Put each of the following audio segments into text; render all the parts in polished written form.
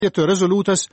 të rezolutës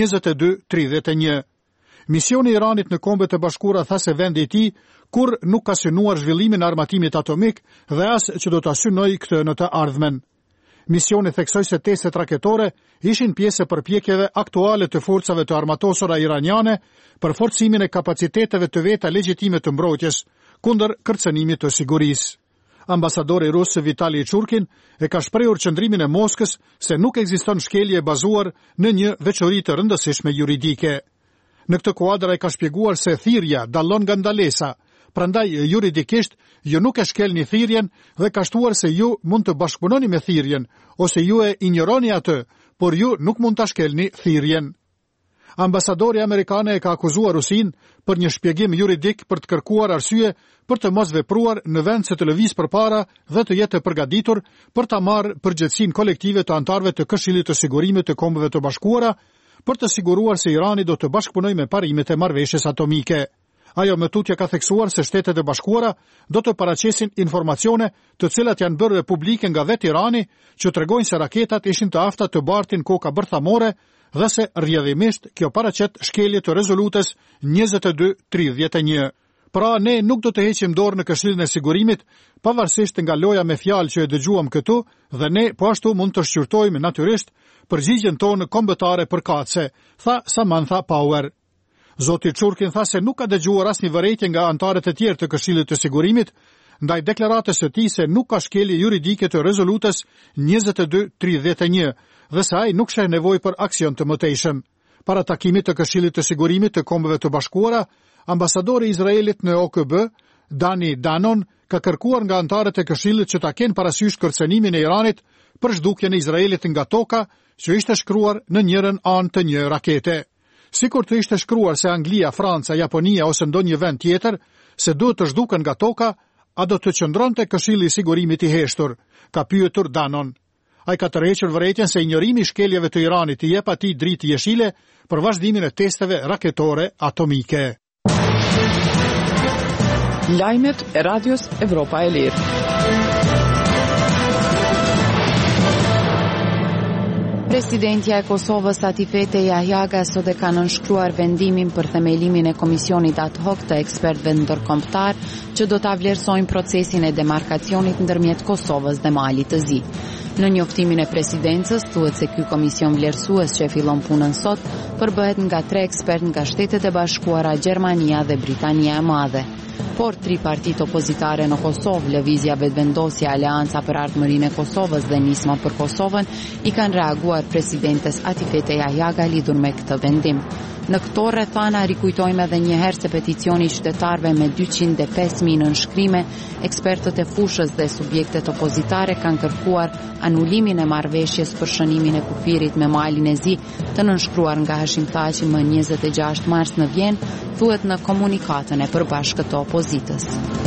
2231. Misioni i Iranit në Kombet e Bashkuara tha se vendi i tij kur nuk ka synuar zhvillimin e armatimit atomik dhe as që do ta synojë këtë në të ardhmen. Misioni theksoi se testet raketore ishin pjesë e përpjekjeve aktuale të forcave të armatosura iraniane për forcimin e kapaciteteve të veta legjitime të mbrojtjes kundër kërcënimit të sigurisë. Ambasadori rus Vitali Churkin e ka shprehur qëndrimin e Moskës se nuk ekziston shkelje e bazuar në një veçori të rëndësishme juridike. Në këtë kuadër ai ka shpjeguar se thirrja dallon nga ndalesa, prandaj juridikisht ju nuk e shkelni thirrjen dhe ka shtuar se ju mund të bashkëpunoni me thirrjen ose ju e injoroni atë, por ju nuk mund ta shkelni thirrjen. Ambasadori amerikan e ka akuzuar Rusin për një shpjegim juridik për të kërkuar arsye për të mos vepruar në vend se të lëvizë përpara dhe të jetë e përgatitur për ta marrë përgjegjësinë kolektive të anëtarëve të Këshillit të Sigurimit të Kombeve të Bashkuara për të siguruar se Irani do të bashkëpunojë me parimet e marrëveshjes atomike. Ajo me tutje ka theksuar se Shtetet e Bashkuara do të paraqesin informacione të cilat janë bërë publike nga vetë Irani që tregojnë se raketat ishin të afta të bartin koka bërthamore dhe se rrjedhimisht kjo paraqet shkelje të rezolutës 2231. Pra ne nuk do të heqim dorë në Këshillin e Sigurimit, pavarësisht nga loja me fjalë që e dëgjuam këtu, dhe ne po ashtu mund të shqyrtojmë natyrisht përgjigjen tonë kombëtare përkatëse, tha Samantha Power. Zoti Churkin tha se nuk ka dëgjuar asnjë vërejtje nga anëtarët e tjerë të Këshillit të Sigurimit ndaj deklaratës së tij se nuk ka shkelje juridike të rezolutës 2231 dhe se ai nuk sheh nevojë për aksion të mëtejshëm. Para takimit të Këshillit të Sigurimit të Kombeve të Bashkuara, ambasadori i Izraelit në OKB, Dani Danon, ka kërkuar nga anëtarët e Këshillit që ta kenë parasysh kërcënimin e Iranit për zhdukjen e Izraelit nga toka, që ishte shkruar në njërin anë të një rakete. Sikur të ishte shkruar se Anglia, Franca, Japonia ose ndonjë vend tjetër se duhet të zhduken nga toka, a do të qëndronte Këshilli i Sigurimit i heshtur, ka pyetur Danon. Ai ka tërhequr vërejtjen se injorimi i shkeljeve të Iranit i jep atij dritë jeshile për vazhdimin e testeve raketore atomike. Lajmet e Radios Evropa e Lirë. Presidentja e Kosovës Atifete Jahjaga sot e ka nënshkruar vendimin për themelimin e komisionit ad hoc të ekspertëve ndërkombëtar që do ta vlerësojnë procesin e demarkacionit ndërmjet Kosovës dhe Malit të Zi. Në njoftimin e presidencës thuhet se ky komision vlerësues që fillon punën sot përbëhet nga 3 ekspertë nga Shtetet e Bashkuara, Gjermania dhe Britania e Madhe. Por 3 partitë opozitare në Kosovë, Lëvizja Vetëvendosja, Aleanca për Ardhmërinë e Kosovës dhe Nisma për Kosovën, i kanë reaguar presidentes Atifete Jahjaga lidhur me këtë vendim. Në këto rrethana rikujtojmë edhe një herë se peticioni i qytetarëve me 205.000 nënshkrime, ekspertët e fushës dhe subjektet opozitare kanë kërkuar anulimin e marrëveshjes për shënimin e kufirit me Malin e Zi, të nënshkruar nga Hashim Thaçi më 26 mars në Vjenë, thuhet në komunikatën e përbashkët të opozitës.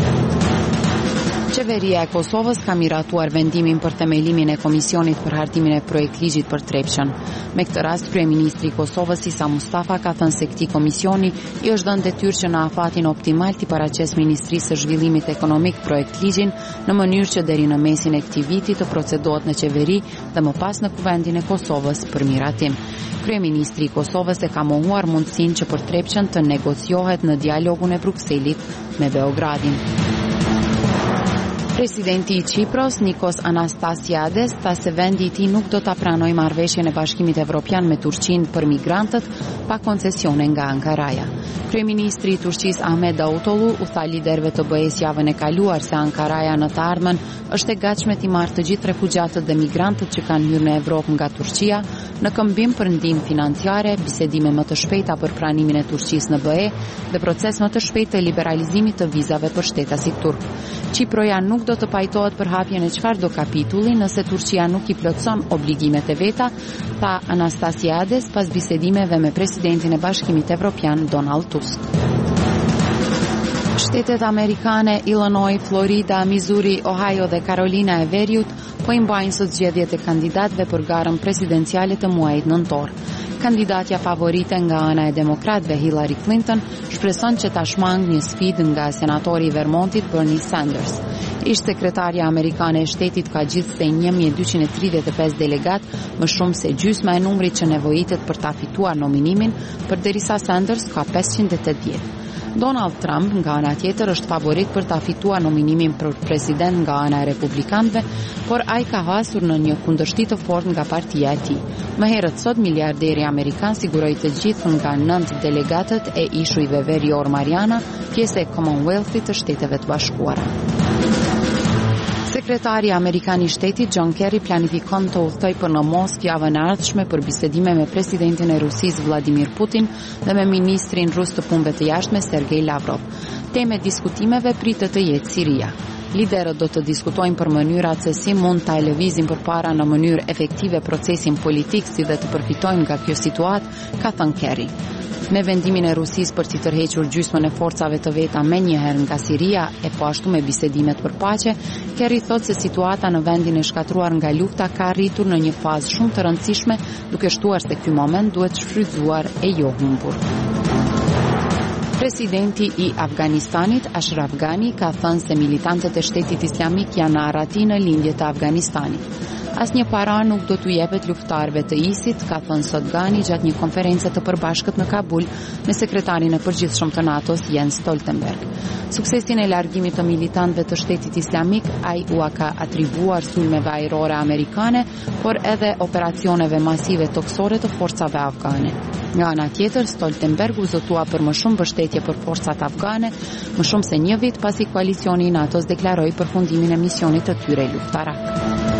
Qeveria e Kosovës ka miratuar vendimin për themelimin e komisionit për hartimin e projektligjit për Trepçën. Me këtë rast, kryeministri i Kosovës Isa Mustafa ka thënë se këtij komisioni i është dhënë detyrë që në afatin optimal t'i paraqesë Ministrisë së Zhvillimit Ekonomik projektligjin në mënyrë që deri në mesin e këtij viti të procedohet në qeveri dhe më pas në Kuvendin e Kosovës për miratim. Kryeministri i Kosovës e ka mohuar mundësinë që për Trepçën të negociohet në dialogun e Brukselit me Beogradin. Presidenti i Qipros, Nikos Anastasiades, tha se vendi i tij nuk do ta pranojë marrëveshjen e Bashkimit Evropian me Turqinë për migrantët pa koncesione nga Ankaraja. Kryeministri i Turqisë Ahmet Davutoğlu u tha liderëve të BE-s javën e kaluar se Ankaraja në të ardhmen është e gatshme t'i marrë të gjithë refugjatët dhe migrantët që kanë hyrë në Evropë nga Turqia në këmbim për ndihmë financiare, bisedime më të shpejta për pranimin e Turqisë në BE dhe proces më të shpejtë të liberalizimit të vizave për shtetasit turk. Çiproja nuk do të pajtohet për hapjen e çfarëdo kapitulli nëse Turqia nuk i plotson obligimet e veta, tha Anastasiades pas bisedimeve me presidentin e Bashkimit Evropian Donald Tusk. Shtetet amerikane Illinois, Florida, Missouri, Ohio dhe Carolina e Veriut po i mbajnë sot zgjedhjet e kandidatëve për garën presidenciale të muajit nëntor. Kandidatja favorite nga ana e demokratëve Hillary Clinton shpreson që ta shmangë një sfidë nga senatori i Vermontit Bernie Sanders. Ish sekretarja amerikane e shtetit ka gjithsej 1235 delegat, më shumë se gjysma e numrit që nevojitet për ta fituar nominimin, përderisa Sanders ka 580. Donald Trump, nga ana tjetër, është favorit për ta fituar nominimin për president nga ana e republikanëve, por ai ka hasur në një kundërshtim të fortë nga partia e tij. Më herët sot, miliarderi amerikan siguroi të gjithë nga 9 delegatët e ishujve verior Mariana, pjesë e Commonwealthit të Shteteve të Bashkuara. Sekretari amerikan I shtetit John Kerry planifikon të udhtojë për në Moskë javën e ardhshme për bisedime me presidentin e Rusisë Vladimir Putin dhe me ministrin rus të punëve të jashtme Sergej Lavrov. Teme diskutimeve pritet të jetë Siria. Liderët do të diskutojnë për mënyrat se si mund ta lëvizin përpara në mënyrë efektive procesin politik si dhe të përfitojnë nga kjo situatë, ka thënë Kerry. Me vendimin e Rusisë për t'i tërhequr gjysmën e forcave të veta menjëherë nga Siria e po ashtu me bisedimet për paqe, Kerry thotë se situata në vendin e shkatruar nga lufta ka arritur në një fazë shumë të rëndësishme, duke shtuar se ky moment duhet shfrytzuar e jo humbur. Presidenti I Afganistanit, Ashraf Ghani, ka thënë se militantët e Shtetit Islamik janë arrati në lindje të Afganistanit. Asnjë para nuk do t'u jepet luftarëve të ISIS, ka thënë sot Ghani gjatë një konference të përbashkët në Kabul me sekretarin e përgjithshëm të NATO-s Jens Stoltenberg. Suksesin e largimit të militantëve të Shtetit Islamik ai u ka atribuar sulmeve ajrore amerikane, por edhe operacioneve masive toksore të forcave afgane. Nga ana tjetër, Stoltenberg u zotua për më shumë mbështetje për forcat afgane, më shumë se një vit pasi koalicioni I NATO-s deklaroi përfundimin e misionit të tyre luftarak.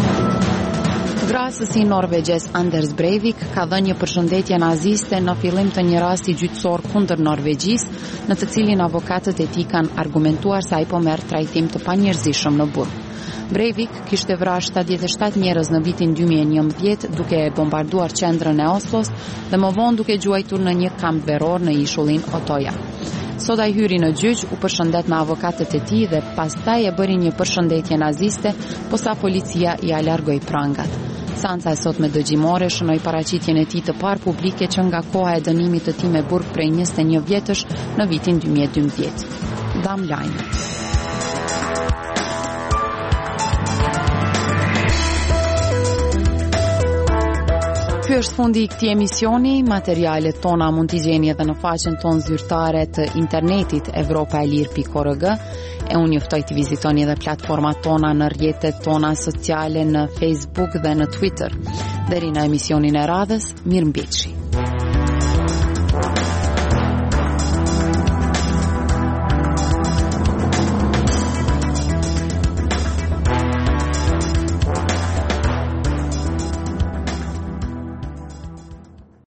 Vrasësi norvegjes Anders Breivik ka dhënë një përshëndetje naziste në fillim të një rasti gjyqësor kundër Norvegjisë, në të cilin avokatët e tij kanë argumentuar se ai po merr trajtim të panjerëzishëm në burg. Breivik kishte vrarë 77 njerëz në vitin 2011 duke bombarduar qendrën e Oslos dhe më vonë duke gjuajtur në një kamp veror në ishullin Otoja. Sot ai hyri në gjyq, u përshëndet me avokatët e tij dhe pastaj e bëri një përshëndetje naziste, posa policia I largoi prangat. Seanca e sotme dëgjimore shënoi paraqitjen e tij të parë publike që nga koha e dënimit të tij me burg prej 21 vjetësh në vitin 2012. Dam lajme. Ky është fundi I këtij emisioni. Materialet tona mund t'i gjeni edhe në faqen tonë zyrtare të internetit evropaelir.org. Unë juftoj të vizitoni edhe platformat tona në rrjetet tona sociale në Facebook dhe në Twitter. Deri në emisionin e radhës, mirëmbëjtje.